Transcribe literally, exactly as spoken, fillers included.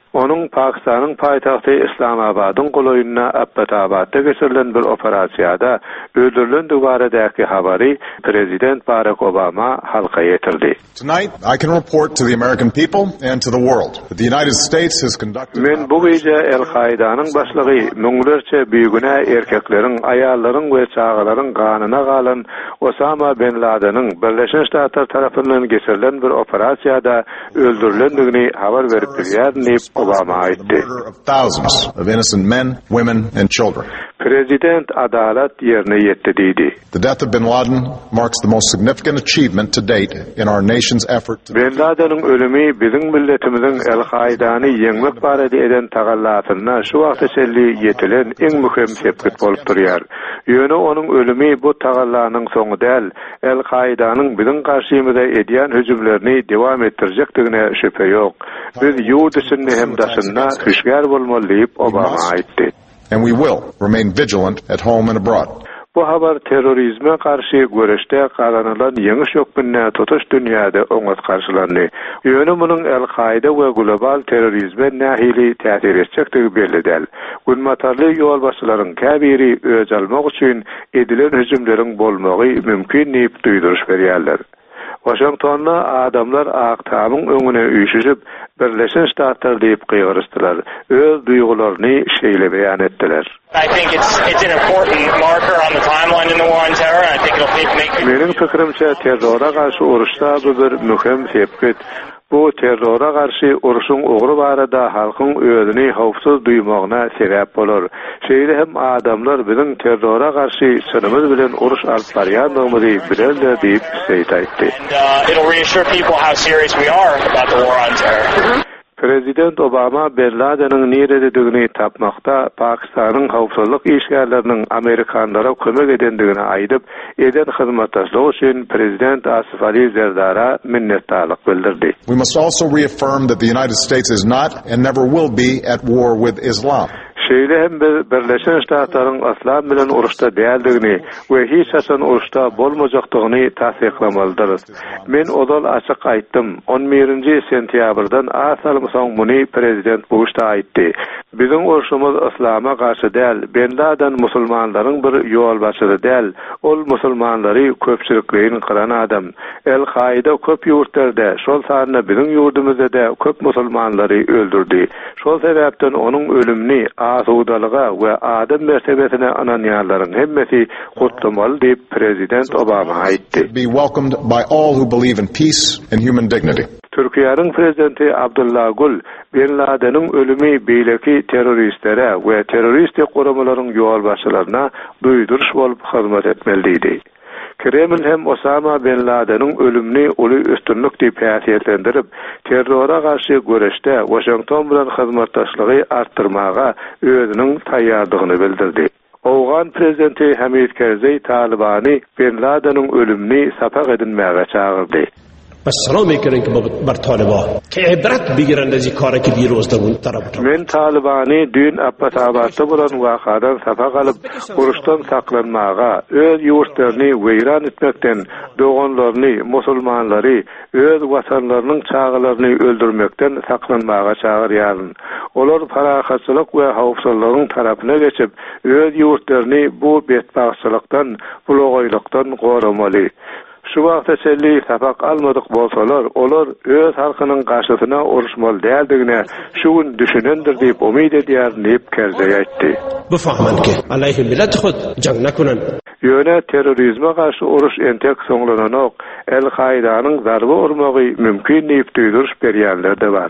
Onun Pakistan'ın paytaxtı İslamabad'ın goýunyna Abbottabadda geçirilen bir operasiyada öldürülen dubaradaki habari Prezident Barack Obama halka getirdi. Tonight, I can report to the American people and to the world that the United States has conducted. Men bu gece El-Qaida'nın başlygy müňlerçe büyügüne erkeklerin, ayalların we çağalaryň ganyna galan Osama bin Laden'in Birleşmiş Ştatlar tarapyndan geçirilen bir operasiyada öldürülendigini habar berip berýär Obama aýtdy. Thousands of innocent men, women and children. Prezident adalet yerine ýetdi diýdi. The death of bin Laden marks the most significant achievement to date in our nation's effort to Bin Laden'in ölümi bizim milletimizin El-Qaida'ny yeňmek barada eden tagallatyna şu wagta çelli ýetilen iň mühim sepet bolup durýar. Ýöne onuň ölümi bu tagallanyň soňy däl, El-Qaida'nyň bizim garşymyza edýän hüjümlerini dewam etdirjekdigine şüphe ýok. Biz ýurt içinde hem daşynda hüşgär bolmaly diýip Obama aýtdy. And we will remain vigilant at home and abroad. Bu habar terrorizme karşı görüşte karanylan ýeňi şokbinne tutuş dünýäde oňat karşylandy. Ýöne munyň El-Qaida we global terrorizme nähili täsir etjekdigi belli däl. Gülmatarly ýol başçylaryň käbiri öz almak üçin edilen hüjümleriň bolmagy mümkin diýip duýduruş berýärler. Washingtonda adamlar Aqtamyň öňüne üýşüşip Birleşen Ştatlar diýip gygyrysdylar. Öz duýgularyny şeýle beýan etdiler. I think it's it's an important marker on the timeline in the war on terror. I think it'll make Meniň pikirimçe terrora karşı uruşda bu bir mühim sepet. Bu terrora karşı uruşun ogry barada halkyň özüni hawpsuz duýmagyna sebäp bolar. Şeýle hem adamlar biziň terrora karşı sınymyz bilen uruş alyp barýandygymy bilerler diýip aýtdy. uh, it'll reassure people how serious we are about the war on terror. Prezident Obama Bin Laden'in nirededigini tapmakta Pakistanyň hawpsuzlyk işgärleriniň Amerikanlara kömek edendigini aýdyp, eden hyzmatdaşlygy üçin Prezident Asif Ali Zerdara minnetdarlyk bildirdi. We must also reaffirm that the United States is not and never will be at war with Islam. Şeýle hem Birleşen Ştatlaryň aslan bilen uruşda däldigini we hiç haçan uruşda bolmajakdygyny tasdiklamalydyr. Men odal açyk aýtdym. on birinji sentýabrdan asalmysaň muny Prezident Bush'ta aýtdy. Biziň uruşumyz islama garşy däl, Bin Laden musulmanlaryň bir ýol başçysy däl. Ol musulmanlary köpçülikligiň kıran adam. El-Qaida köp ýurtlarda, şol sanyna biziň ýurdumyzda da köp musulmanlary öldürdi. Şol sebäpden onuň ölümini asudalyga we adam mertebesine ananýarlaryň hemmesi gutlamaly diýip Prezident Obama aýtdy. Be welcomed by all who believe in peace and human dignity. Türkiýanyň prezidenti Abdullah Gül Bin Laden'in ölümi beýleki terroristlere we terroristlik guramalaryň ýol başçylaryna duýduruş bolup hyzmat etmeli diýdi. Kreml hem Osama bin Laden'in ölümini uly üstünlük diýip häsiýetlendirip, terrora garşy görüşde Washington bilen hyzmatdaşlygy artdyrmaga özüniň taýýardygyny bildirdi. Awgan prezidenti Hamid Karzai Talibany Bin Laden'in ölümini sapak edilmäge çağırdy. و سلام میکنن که بر طالبان که عبرت بگیرند از این کاری که دیروز در اون طرف بود. Men Talibany dün Abbottabadda bolan wakadan safa galyp uruşdan saklanmaga, öz ýurtlaryny weýran etmekden, doganlaryny, musulmanlary, öz watanlarynyň çağalaryny öldürmekden saklanmaga çağırýaryn. Olar parahatçylyk we hawpsuzlygyň tarapyna geçip, öz ýurtlaryny bu betbaççylykdan, bulogaýlykdan goramaly. Şu wagta çelli sapak almadyk bolsalar, olar öz halkynyň garşysyna uruşmaly däldigine şu gün düşünendir diýip umyt edýär diýip Karzai aýtdy. بفهمن که علیه ملت خود جنگ نکنن. Ýöne terrorizme garşy uruş entek soňlananok El-Qaidanyň zarby urmagy mümkin diýip duýduruş berýärler de bar.